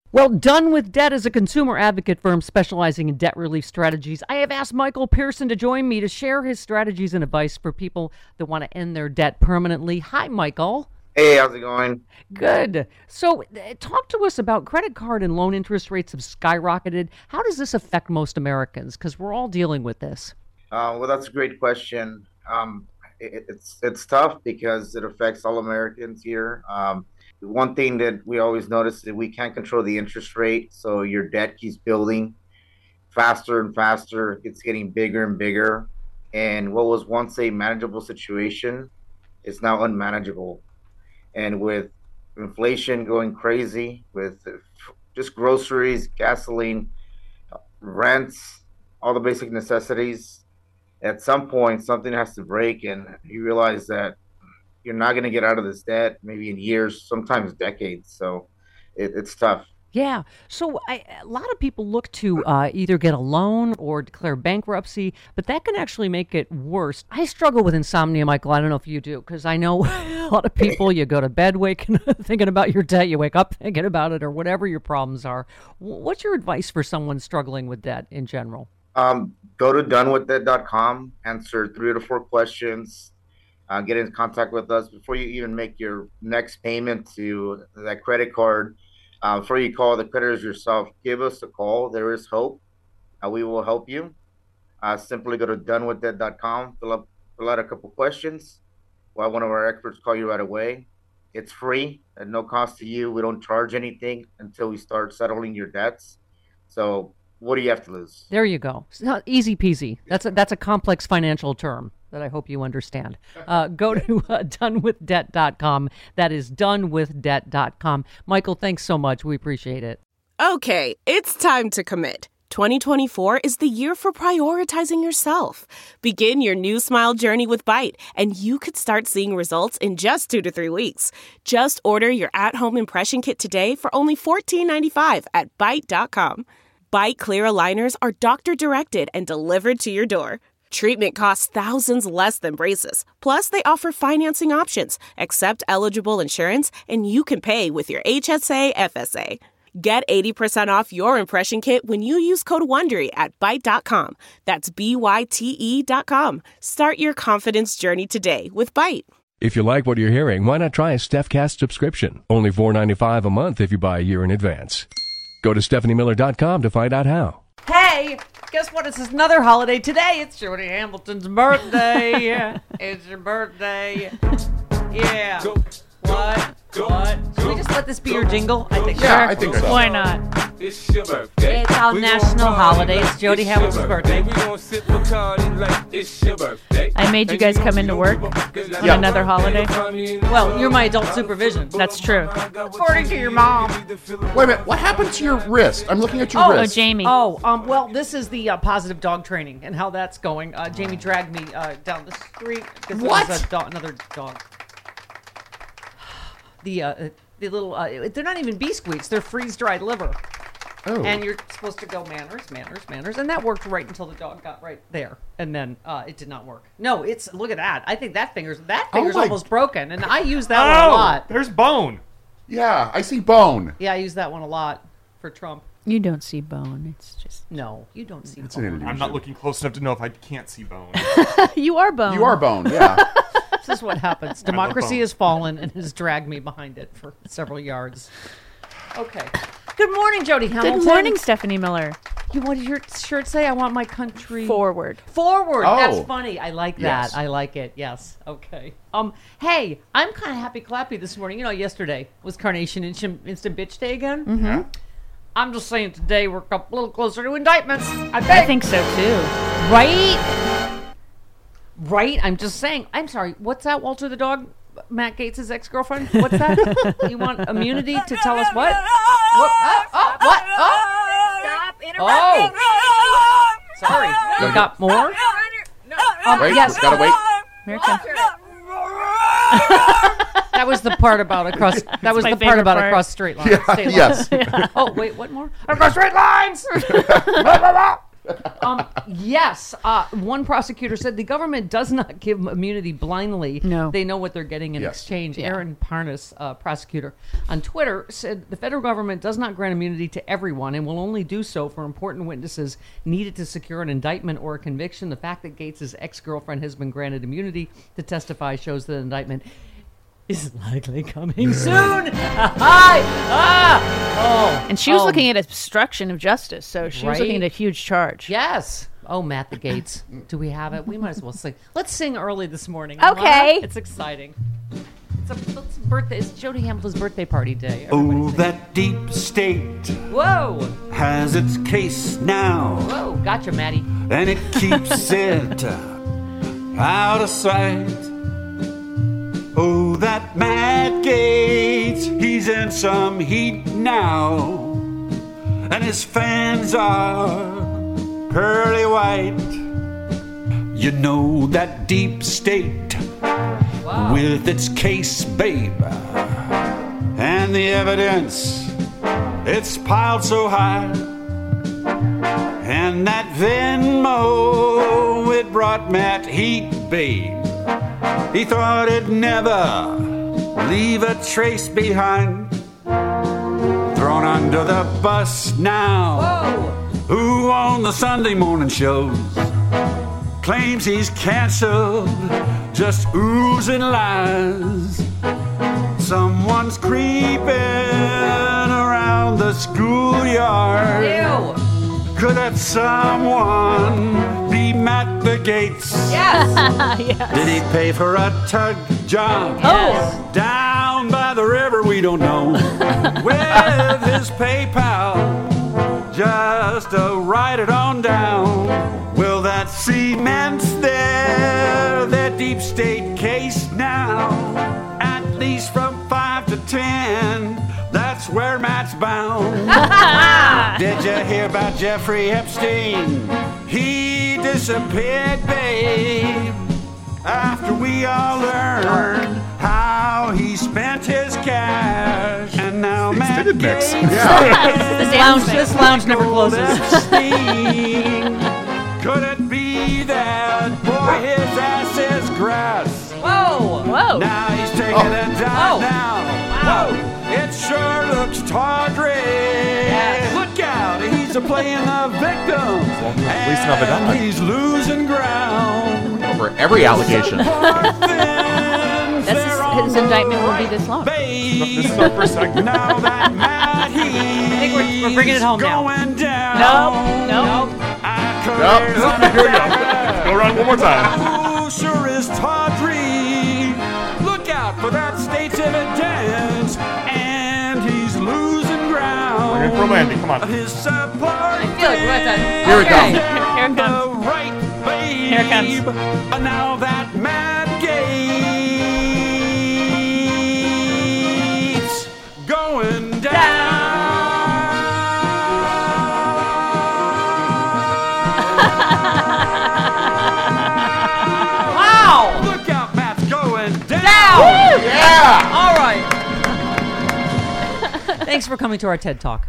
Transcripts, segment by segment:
Well, Done with Debt is a consumer advocate firm specializing in debt relief strategies. I have asked Michael Pearson to join me to share his strategies and advice for people that want to end their debt permanently. Hi, Michael. Hey, how's it going? Good. So talk to us about credit card and loan interest rates have skyrocketed. How does this affect most Americans? Because we're all dealing with this. Well, that's a great question. It's tough because it affects all Americans here. One thing that we always notice is that we can't control the interest rate, so your debt keeps building faster and faster. It's getting bigger and bigger. And what was once a manageable situation is now unmanageable. And with inflation going crazy, with just groceries, gasoline, rents, all the basic necessities, at some point something has to break, and you realize that you're not going to get out of this debt maybe in years, sometimes decades. So it's tough. Yeah. So a lot of people look to either get a loan or declare bankruptcy, but that can actually make it worse. I struggle with insomnia, Michael. I don't know if you do, because I know a lot of people, you go to bed thinking about your debt, you wake up thinking about it, or whatever your problems are. What's your advice for someone struggling with debt in general? Go to donewithdebt.com, answer 3 to 4 questions. Get in contact with us before you even make your next payment to that credit card. Before you call the creditors yourself, give us a call. There is hope. We will help you. Simply go to donewithdebt.com, fill out a couple questions. We'll have one of our experts call you right away. It's free at no cost to you. We don't charge anything until we start settling your debts. So what do you have to lose? There you go. It's not easy peasy. That's a complex financial term that I hope you understand. Go to donewithdebt.com. That is donewithdebt.com. Michael, thanks so much. We appreciate it. Okay, it's time to commit. 2024 is the year for prioritizing yourself. Begin your new smile journey with Byte, and you could start seeing results in just 2 to 3 weeks. Just order your at-home impression kit today for only $14.95 at Byte.com. Byte Clear aligners are doctor-directed and delivered to your door. Treatment costs thousands less than braces. Plus, they offer financing options, accept eligible insurance, and you can pay with your HSA FSA. Get 80% off your impression kit when you use code WONDERY at Byte.com. That's BYTE.com. Start your confidence journey today with Byte. If you like what you're hearing, why not try a StephCast subscription? Only $4.95 a month if you buy a year in advance. Go to StephanieMiller.com to find out how. Hey, guess what? It's another holiday today. It's Jody Hamilton's birthday. Yeah, it's your birthday. Yeah. What? Should we just let this be your jingle? I think. Yeah, I think so. Why not? It's your birthday. It's our national holiday. It's Jody Hamilton's birthday. We gon' sip Bacardi like it's your birthday. I made you guys come into work on another holiday. Well, you're my adult supervision. That's true. According to your mom. Wait a minute, what happened to your wrist? I'm looking at your Oh, wrist. Jamie. Well, this is the positive dog training and how that's going. Jamie dragged me down the street because there was another dog. The little, they're not even biscuits, they're freeze-dried liver. Oh. And you're supposed to go manners. And that worked right until the dog got right there. And then it did not work. No, look at that. I think that finger's almost broken. And I use that one a lot. There's bone. Yeah, I see bone. Yeah, I use that one a lot for Trump. You don't see bone. It's just... No, you don't see It's an bone. illusion. I'm not looking close enough to know if I can't see bone. You are bone. You are bone, yeah. This is what happens. Democracy has fallen and has dragged me behind it for several yards. Okay. Good morning, Jody Hamilton. Good morning, Stephanie Miller. What did your shirt say? I want my country... Forward. Forward. Oh. That's funny. I like that. Yes. I like it. Yes. Okay. Hey, I'm kind of happy-clappy this morning. You know, yesterday was Carnation Instant Bitch Day again. Mm-hmm. Yeah. I'm just saying today we're a little closer to indictments. I think so, too. Right? I'm just saying. I'm sorry. What's that, Walter the dog? Matt Gaetz' ex-girlfriend? What's that? You want immunity to tell us what? What? What? Stop interrupting. Sorry. You got more? Wait, yes. gotta wait. Here it comes. That was the part about across. That was my the part favorite about part. across straight lines. Yeah, State lines. yes. Oh wait, what more? Across straight lines. Yes. One prosecutor said the government does not give immunity blindly. No. They know what they're getting in Yes. exchange. Yeah. Aaron Parnas, prosecutor, on Twitter said the federal government does not grant immunity to everyone and will only do so for important witnesses needed to secure an indictment or a conviction. The fact that Gates' ex-girlfriend has been granted immunity to testify shows that an indictment is likely coming soon. And she was looking at obstruction of justice, so she was looking at Right. a huge charge. Yes. Oh, Matt the Gates. Do we have it? We might as well sing. Let's sing early this morning. You Okay. wanna? It's exciting. It's birthday. It's Jody Hamilton's birthday party day. Oh, Everybody sing. that deep state Whoa. has its case now, Whoa. Gotcha, Maddie. and it keeps it out of sight. Oh, that Matt Gates, he's in some heat now, and his fans are pearly white. You know that deep state with its case, babe, and the evidence, it's piled so high. And that Venmo, it brought Matt heat, babe. He thought it'd never leave a trace behind. Thrown under the bus now. Whoa. Who on the Sunday morning shows claims he's canceled, just oozing lies. Someone's creeping around the schoolyard. Ew. Could that someone be Matt the Gates? Yes. Did he pay for a tug job? Yes. Down by the river, we don't know. With his PayPal, just to write it on down. Will that cement their deep state case now? At least from 5 to 10, that's where Matt's bound. Did you hear about Jeffrey Epstein? He disappeared, babe, after we all learned how he spent his cash. And now Matt Extended mix. Gates This lounge never closes. Epstein. Could it be that boy, his ass is grass? Whoa. Whoa. Now he's taking a dive Oh. now. Wow. It sure looks tawdry. Yes. Look out, he's playing the victim. At least not a And dime. he's losing ground. Over every allegation. His indictment will be this long. This is our first segment. Now that Matt, I think we're bringing it home now. going down. Nope. Nope. Here we go. Go around one more time. Oh, sure is tawdry. Look out for that state's evidence. And he's losing ground. Bring it for Landy. Come on. His support. I feel like we're at that. Here it Okay. comes. Here it comes. The right babe. Here it comes. Now that Matt Gates going down. Wow. Look out, Matt's going down. Down. Yeah! All right. Thanks for coming to our TED Talk.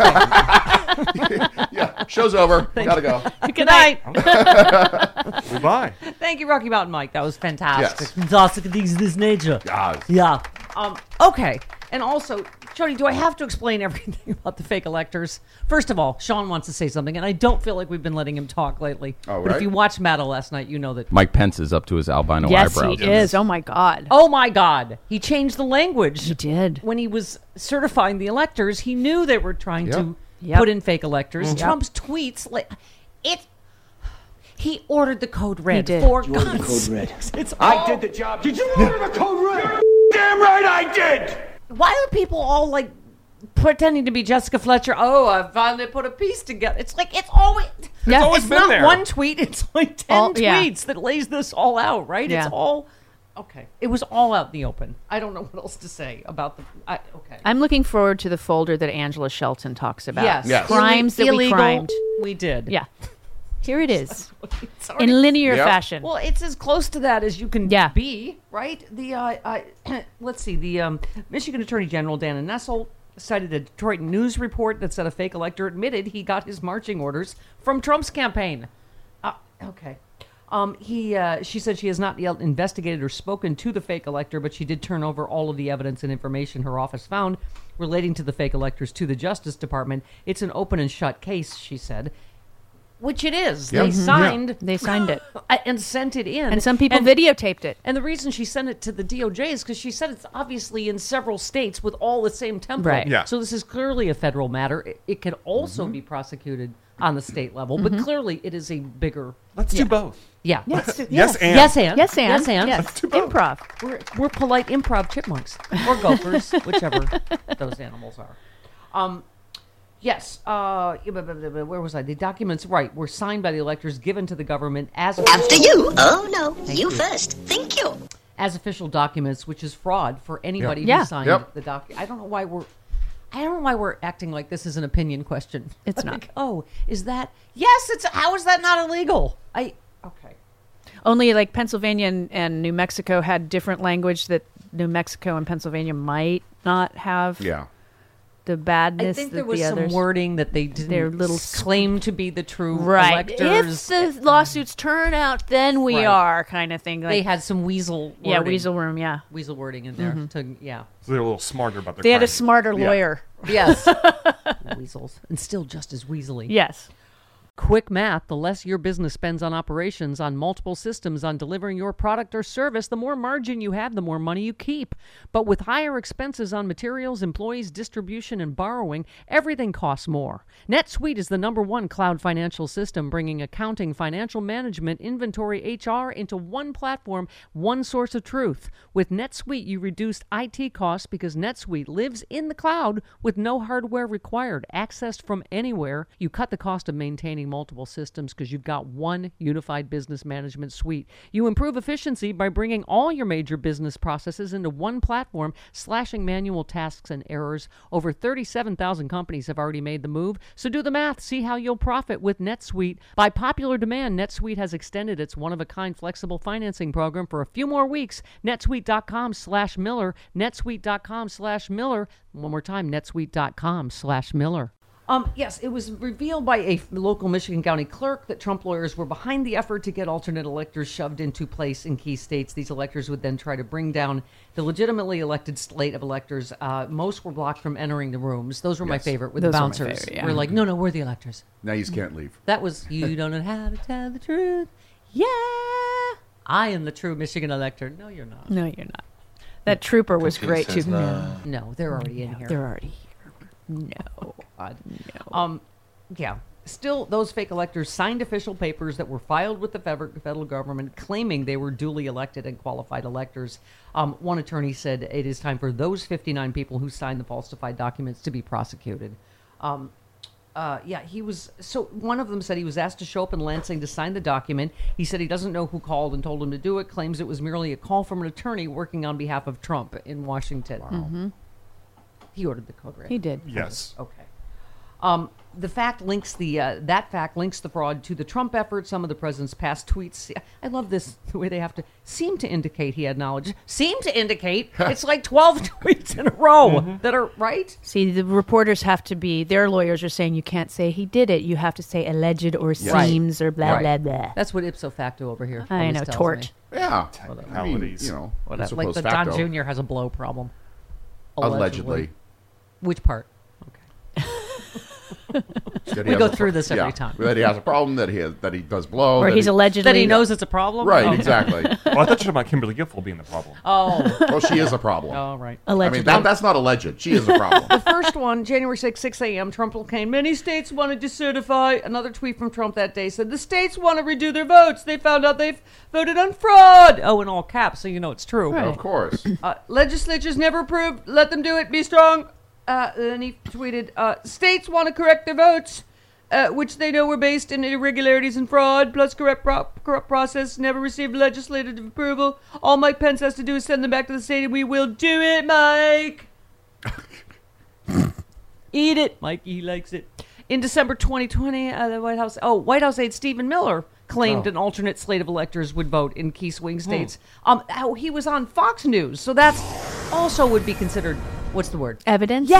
Yeah, show's over. Gotta go. Good night. Goodbye. Thank you, Rocky Mountain Mike. That was fantastic. Yes. Fantastic things this nature. Yes. Yeah. Okay. And also, Jody, do I have to explain everything about the fake electors? First of all, Sean wants to say something, and I don't feel like we've been letting him talk lately. Oh, But if right. you watched Maddow last night, you know that. Mike Pence is up to his albino Yes, eyebrows. he is. Oh, my God. Oh my God. He changed the language. He did. When he was certifying the electors, he knew they were trying to Yep. put in fake electors. Trump's tweets, he ordered the code red. He did. For God's sakes. It's I did the job. Did you order the code red? Damn right I did. Why are people all like pretending to be Jessica Fletcher? Oh, I finally put a piece together. It's like it's always always it's been not there. one tweet. It's like 10 All- yeah. tweets that lays this all out. Right? Yeah. It's all okay. It was all out in the open. I don't know what else to say about the. Okay. I'm looking forward to the folder that Angela Shelton talks about. Yes. Yes. Crimes that we Illegal, crimed. We did. Yeah. Here it is. It's already- In linear Yep. fashion. Well, it's as close to that as you can Yeah. be, right? The let's see, the Michigan Attorney General Dana Nessel cited a Detroit News report that said a fake elector admitted he got his marching orders from Trump's campaign. Okay. She said she has not yet investigated or spoken to the fake elector, but she did turn over all of the evidence and information her office found relating to the fake electors to the Justice Department. It's an open and shut case, she said. Which it is. Yep. They signed. They signed it. And sent it in. And some people videotaped it. And the reason she sent it to the DOJ is because she said it's obviously in several states with all the same template. Right. Yeah. So this is clearly a federal matter. It can also be prosecuted on the state level, but clearly it is a bigger... Let's do both. Yeah. Yes, Yes, and. Yes, and. Yes, and. Yes, and. Yes. Improv. We're polite improv chipmunks or gophers, whichever those animals are. Yes. Where was I? The documents, right, were signed by the electors, given to the government as After you. Oh, no. You first. Thank you. as official documents, which is fraud for anybody Yeah. who signed the doc. I don't know why we're acting like this is an opinion question. It's Like, not. oh, is that? Yes, it's. How is that not illegal? Okay. Only like Pennsylvania and New Mexico had different language that New Mexico and Pennsylvania might not have. Yeah. The badness. I think that there was the some others, wording that they didn't Their little claim to be the true right. electors. If the lawsuits turn out, then we Right. are kind of thing. Like, They had some weasel wording. yeah, weasel room. Yeah, Weasel wording in there. To, yeah. So they're a little smarter about their they had a crimes. smarter Yeah. lawyer. Yes. Weasels. And still just as weaselly. Yes. Quick math, the less your business spends on operations, on multiple systems, on delivering your product or service, the more margin you have, the more money you keep. But with higher expenses on materials, employees, distribution, and borrowing, everything costs more. NetSuite is the #1 cloud financial system, bringing accounting, financial management, inventory, HR into one platform, one source of truth. With NetSuite, you reduce IT costs because NetSuite lives in the cloud with no hardware required, accessed from anywhere. You cut the cost of maintaining multiple systems because you've got one unified business management suite. You improve efficiency by bringing all your major business processes into one platform, slashing manual tasks and errors. Over 37,000 companies have already made the move, so do the math. See how you'll profit with NetSuite. By popular demand, NetSuite has extended its one-of-a-kind flexible financing program for a few more weeks. netsuite.com/Miller. netsuite.com/Miller. One more time, netsuite.com/Miller. Yes, it was revealed by a local Michigan County clerk that Trump lawyers were behind the effort to get alternate electors shoved into place in key states. These electors would then try to bring down the legitimately elected slate of electors. Most were blocked from entering the rooms. Those were my favorite with Those the were my bouncers. favorite, yeah. We're like, no, we're the electors. Now you can't leave. That was, you don't know how to tell the truth. Yeah. I am the true Michigan elector. No, you're not. No, you're not. That trooper was great too. No, they're already in here. They're already here. No. God. No. Yeah. Still, those fake electors signed official papers that were filed with the federal government claiming they were duly elected and qualified electors. One attorney said it is time for those 59 people who signed the falsified documents to be prosecuted. He was. So one of them said he was asked to show up in Lansing to sign the document. He said he doesn't know who called and told him to do it, claims it was merely a call from an attorney working on behalf of Trump in Washington. Mm-hmm. He ordered the code red. He did. Yes. Okay. The fact links that fact links the fraud to the Trump effort. Some of the president's past tweets. I love this, the way they have to seem to indicate he had knowledge. Seem to indicate. It's like 12 tweets in a row that are right. See, the reporters have to be. Their lawyers are saying you can't say he did it. You have to say alleged or seems or blah blah blah. That's what ipso facto over here. I always know. tells Tort. me. Yeah. Technicalities. That's Like the Don Jr. has a blow problem. Allegedly. Which part? That he We has go a through this every time. That he has a problem, that he does blow. Or that he's allegedly That he knows it's a problem? Right, Oh. exactly. Well, I thought you were about Kimberly Guilfoyle being the problem. Oh. Well, she is a problem. Oh, right. Allegedly. I mean, that's not alleged. She is a problem. The first one, January 6 a.m., Trump proclaimed many states wanted to certify. Another tweet from Trump that day said, the states want to redo their votes. They found out they've voted on fraud. Oh, in all caps, so you know it's true. Right. Of course. Legislatures never approved. Let them do it. Be strong. Then he tweeted, states want to correct their votes, which they know were based in irregularities and fraud, plus corrupt process, never received legislative approval. All Mike Pence has to do is send them back to the state, and we will do it, Mike. Eat it. Mikey likes it. In December 2020, the White House aide Stephen Miller claimed an alternate slate of electors would vote in key swing states. He was on Fox News, so that's also would be considered what's the word? Evidence? Yes, Yes. yes. He Yes. said on Fox News, as we speak today, an alternate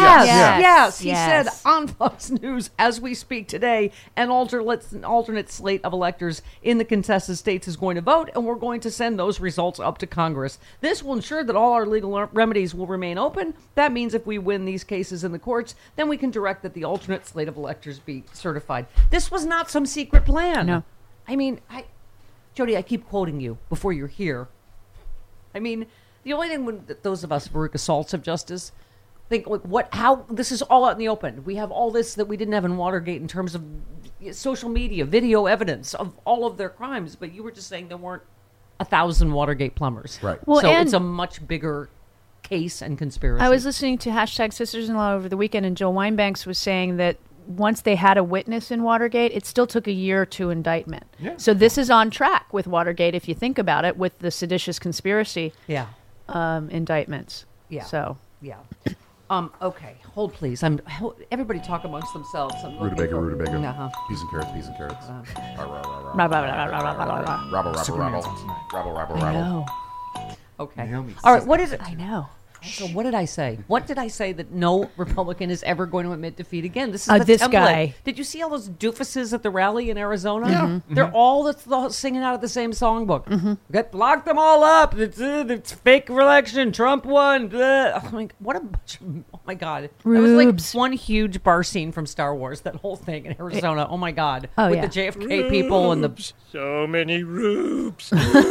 slate of electors in the contested states is going to vote, and we're going to send those results up to Congress. This will ensure that all our legal remedies will remain open. That means if we win these cases in the courts, then we can direct that the alternate slate of electors be certified. This was not some secret plan. No. I mean, Jody, I keep quoting you before you're here. I mean, the only thing when those of us Veruca Salts of justice think, like, how this is all out in the open. We have all this that we didn't have in Watergate in terms of social media, video evidence of all of their crimes. But you were just saying there weren't 1,000 Watergate plumbers. Right. Well, so and it's a much bigger case and conspiracy. I was listening to hashtag Sisters-in-Law over the weekend, and Joe Weinbanks was saying that once they had a witness in Watergate, it still took a year to indictment. Yeah. So this is on track with Watergate, if you think about it, with the seditious conspiracy Yeah. Indictments. Yeah. So Yeah. Okay. Hold, please. Everybody talk amongst themselves. Rutabaga, rutabaga. Uh-huh. Peas and carrots, peas and carrots. Rah, rah, rah, rah, rah, rah, rah. Rabble, rabble, Superman rabble. tonight. Rabble, rabble, I rabble. know. Okay. Naomi All right. says What is it? I know. So what did I say? What did I say that no Republican is ever going to admit defeat again? This is the This template. guy. Did you see all those doofuses at the rally in Arizona? Yeah. Mm-hmm. They're all singing out of the same songbook. Lock them all up. It's fake election. Trump won. Blah. I'm like, what a bunch of, oh my God. That was Rubes. like one huge bar scene from Star Wars, that whole thing in Arizona. Oh my God. Oh, With yeah. the JFK people and the... so many rubes.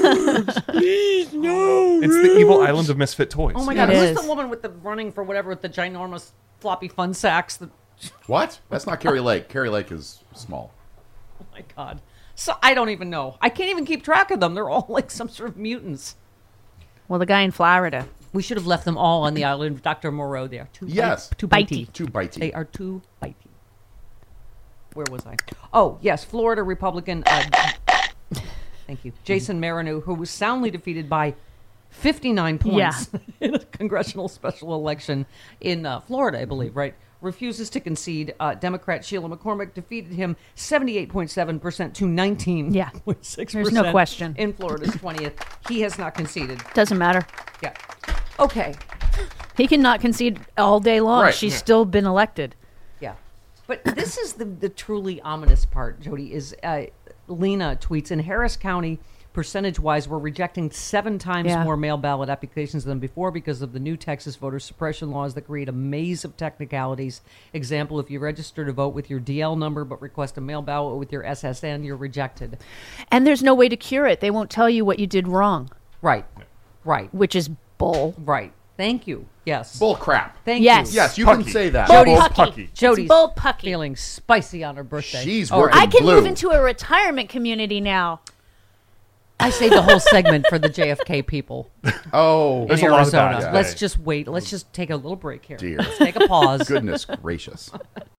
Please, no. It's the evil island of misfit toys. Oh my It God. Who's is. the woman with the running for whatever with the ginormous floppy fun sacks? What? That's not Carrie Lake. Carrie Lake is small. Oh my God. So I don't even know. I can't even keep track of them. They're all like some sort of mutants. Well, the guy in Florida. We should have left them all on the island of Dr. Moreau. They are too Yes. too Bitey. bitey. Too bitey. They are too bitey. Where was I? Oh, yes, Florida Republican. Thank you. Jason Marino, who was soundly defeated by 59 points in a congressional special election in Florida, I believe, right? Refuses to concede. Democrat Sheila McCormick defeated him 78.7% to 19.6%. There's no question. In Florida's 20th. He has not conceded. Doesn't matter. Yeah. Okay. He cannot concede all day long. Right. She's Yeah. still been elected. Yeah. But this is the truly ominous part, Jody, is Lena tweets, in Harris County, percentage-wise, we're rejecting 7 times more mail ballot applications than before because of the new Texas voter suppression laws that create a maze of technicalities. Example, if you register to vote with your DL number but request a mail ballot with your SSN, you're rejected. And there's no way to cure it. They won't tell you what you did wrong, Right. Right. which is bull. Right. Thank you. Yes. Bull crap. Thank Yes. you. Yes, you Pucky. can say that. Jody's Pucky. Jody's bull pucky. feeling spicy on her birthday. She's All working I can blue. move into a retirement community now. I saved a whole segment for the JFK people. Oh, There's in a lot of Arizona. that Let's today. just wait. Let's just take a little break here. Dear. Let's take a pause. Goodness gracious.